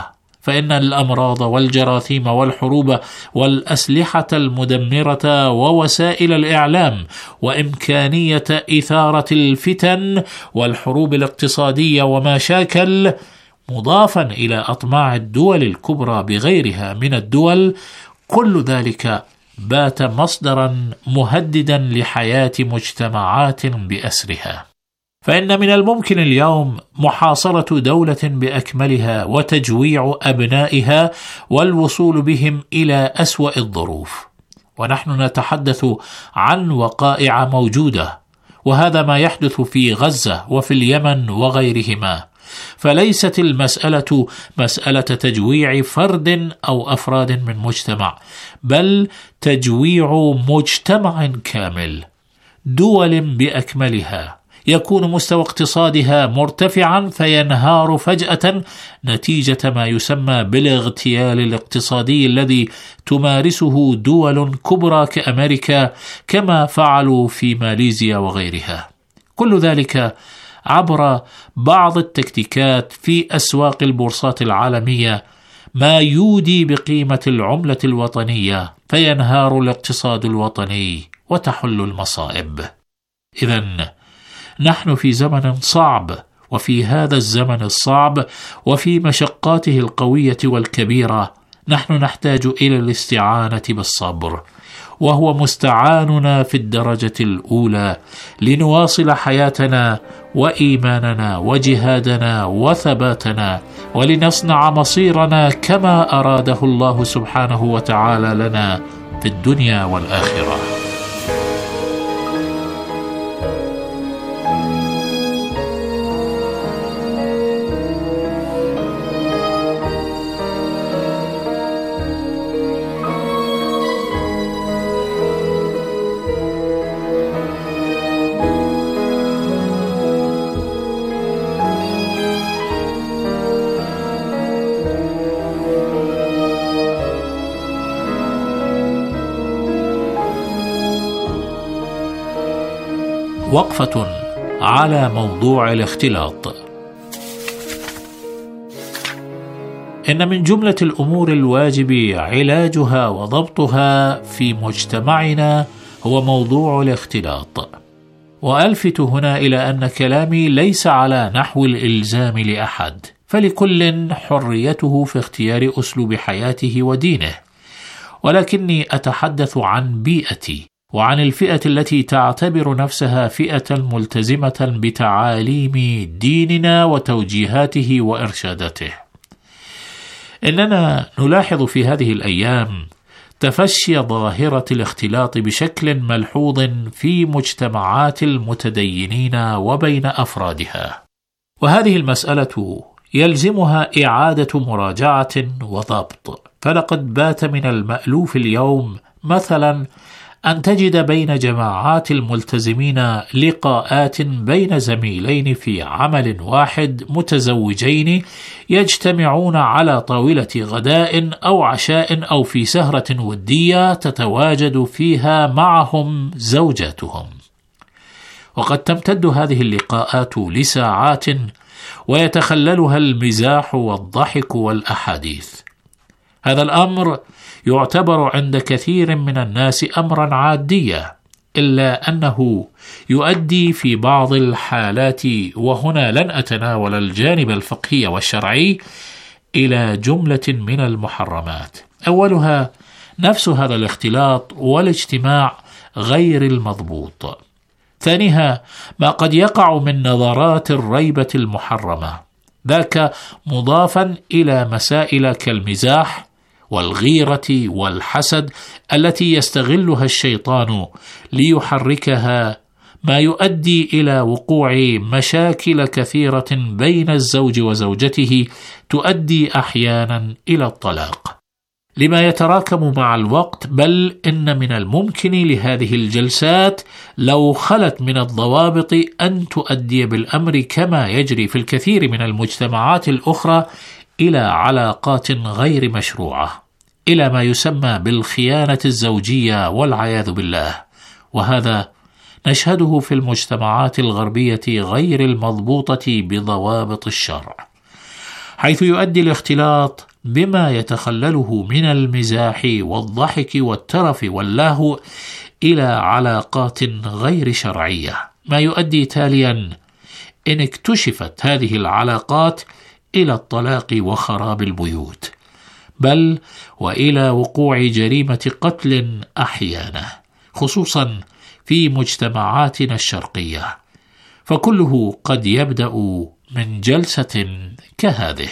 فإن الأمراض والجراثيم والحروب والأسلحة المدمرة ووسائل الإعلام وإمكانية إثارة الفتن والحروب الاقتصادية وما شاكل، مضافا إلى أطماع الدول الكبرى بغيرها من الدول، كل ذلك بات مصدرا مهددا لحياة مجتمعات بأسرها. فإن من الممكن اليوم محاصرة دولة بأكملها وتجويع أبنائها والوصول بهم إلى أسوأ الظروف، ونحن نتحدث عن وقائع موجودة، وهذا ما يحدث في غزة وفي اليمن وغيرهما. فليست المسألة مسألة تجويع فرد أو أفراد من مجتمع، بل تجويع مجتمع كامل، دول بأكملها يكون مستوى اقتصادها مرتفعا فينهار فجأة نتيجة ما يسمى بالاغتيال الاقتصادي الذي تمارسه دول كبرى كأمريكا، كما فعلوا في ماليزيا وغيرها. كل ذلك عبر بعض التكتيكات في أسواق البورصات العالمية، ما يودي بقيمة العملة الوطنية، فينهار الاقتصاد الوطني وتحل المصائب. إذن نحن في زمن صعب، وفي هذا الزمن الصعب وفي مشقاته القوية والكبيرة نحن نحتاج إلى الاستعانة بالصبر، وهو مستعاننا في الدرجة الأولى لنواصل حياتنا وإيماننا وجهادنا وثباتنا، ولنصنع مصيرنا كما أراده الله سبحانه وتعالى لنا في الدنيا والآخرة. وقفة على موضوع الاختلاط. إن من جملة الأمور الواجب علاجها وضبطها في مجتمعنا هو موضوع الاختلاط. وألفت هنا إلى أن كلامي ليس على نحو الإلزام لأحد، فلكل حريته في اختيار أسلوب حياته ودينه، ولكني أتحدث عن بيئتي وعن الفئة التي تعتبر نفسها فئة ملتزمة بتعاليم ديننا وتوجيهاته وإرشاداته. إننا نلاحظ في هذه الأيام تفشي ظاهرة الاختلاط بشكل ملحوظ في مجتمعات المتدينين وبين أفرادها، وهذه المسألة يلزمها إعادة مراجعة وضبط. فلقد بات من المألوف اليوم مثلا أن تجد بين جماعات الملتزمين لقاءات بين زميلين في عمل واحد متزوجين يجتمعون على طاولة غداء أو عشاء أو في سهرة ودية تتواجد فيها معهم زوجاتهم، وقد تمتد هذه اللقاءات لساعات ويتخللها المزاح والضحك والأحاديث. هذا الأمر يعتبر عند كثير من الناس أمرا عاديا، إلا أنه يؤدي في بعض الحالات، وهنا لن أتناول الجانب الفقهي والشرعي، إلى جملة من المحرمات. أولها نفس هذا الاختلاط والاجتماع غير المضبوط. ثانيها ما قد يقع من نظرات الريبة المحرمة، ذاك مضافا إلى مسائل كالمزاح والغيرة والحسد التي يستغلها الشيطان ليحركها، ما يؤدي إلى وقوع مشاكل كثيرة بين الزوج وزوجته تؤدي أحيانا إلى الطلاق، لما يتراكم مع الوقت. بل إن من الممكن لهذه الجلسات لو خلت من الضوابط أن تؤدي بالأمر كما يجري في الكثير من المجتمعات الأخرى إلى علاقات غير مشروعة، إلى ما يسمى بالخيانة الزوجية والعياذ بالله. وهذا نشهده في المجتمعات الغربية غير المضبوطة بضوابط الشرع، حيث يؤدي الاختلاط بما يتخلله من المزاح والضحك والترف واللهو إلى علاقات غير شرعية، ما يؤدي تاليا إن اكتشفت هذه العلاقات إلى الطلاق وخراب البيوت، بل وإلى وقوع جريمة قتل أحيانا، خصوصا في مجتمعاتنا الشرقية، فكله قد يبدأ من جلسة كهذه.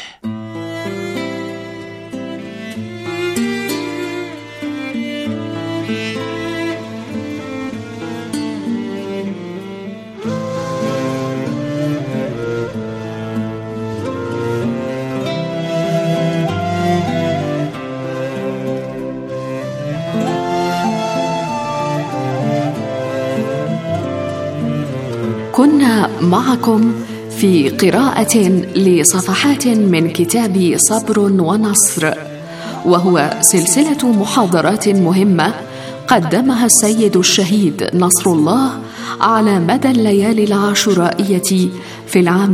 كنا معكم في قراءة لصفحات من كتاب صبر ونصر، وهو سلسلة محاضرات مهمة قدمها السيد الشهيد نصر الله على مدى الليالي العاشورائية في العام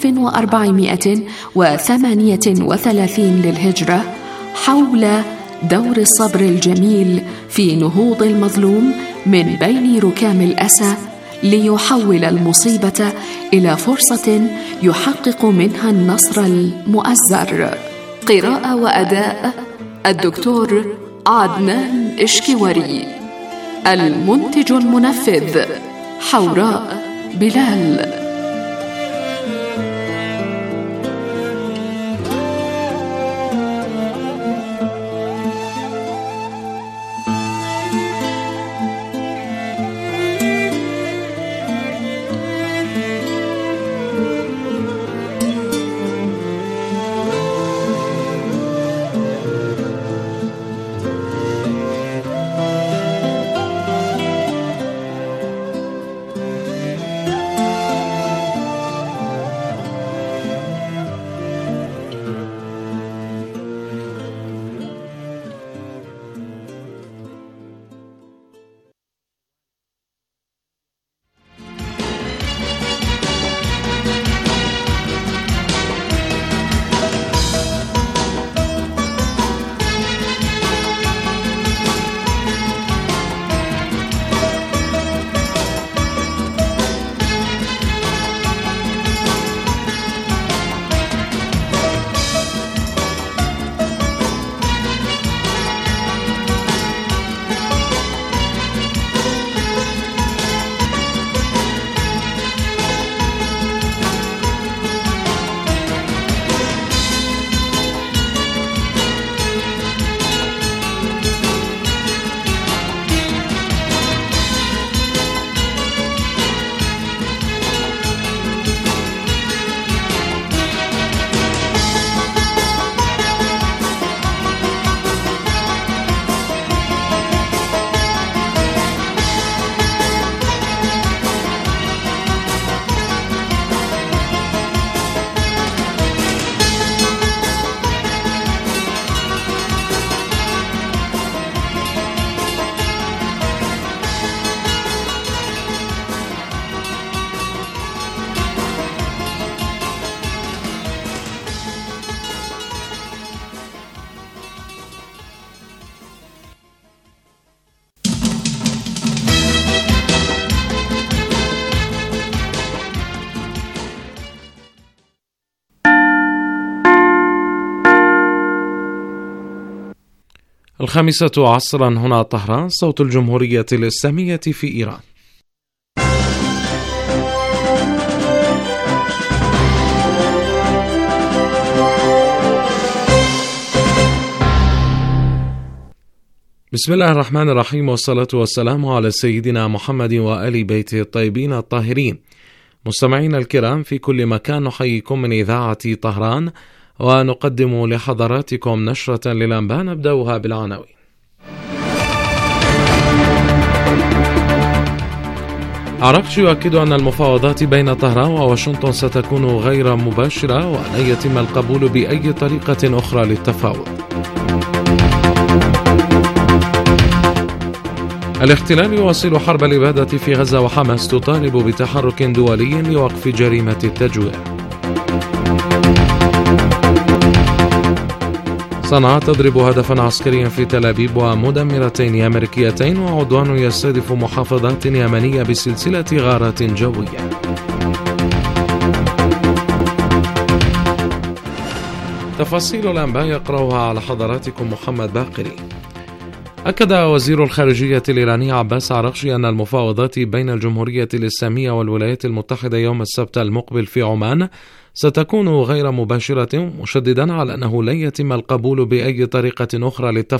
1438 للهجرة، حول دور الصبر الجميل في نهوض المظلوم من بين ركام الأسى، ليحول المصيبة إلى فرصة يحقق منها النصر المؤزر. قراءة وأداء الدكتور عدنان إشكيوري. المنتج المنفذ حوراء بلال. الخامسة عصرا هنا طهران، صوت الجمهورية الإسلامية في إيران. بسم الله الرحمن الرحيم، والصلاة والسلام على سيدنا محمد وآل بيته الطيبين الطاهرين. مستمعينا الكرام في كل مكان، نحييكم من إذاعة طهران ونقدم لحضراتكم نشرة للأنباء نبدأها بالعناوين. عراقش يؤكد أن المفاوضات بين طهران وواشنطن ستكون غير مباشرة ولن يتم القبول بأي طريقة أخرى للتفاوض. الاحتلال يواصل حرب الإبادة في غزة، وحماس تطالب بتحرك دولي لوقف جريمة التجويع. صنعاء تضرب هدفا عسكريا في تل أبيب ومدمرتين أمريكيتين، وعدوان يستهدف محافظات يمنية بسلسلة غارات جوية. تفاصيل الأنباء يقرأها على حضراتكم محمد باقري. أكد وزير الخارجية الإيراني عباس عراقجي أن المفاوضات بين الجمهورية الإسلامية والولايات المتحدة يوم السبت المقبل في عمان ستكون غير مباشرة، مشددا على أنه لن يتم القبول بأي طريقة أخرى للتفاوض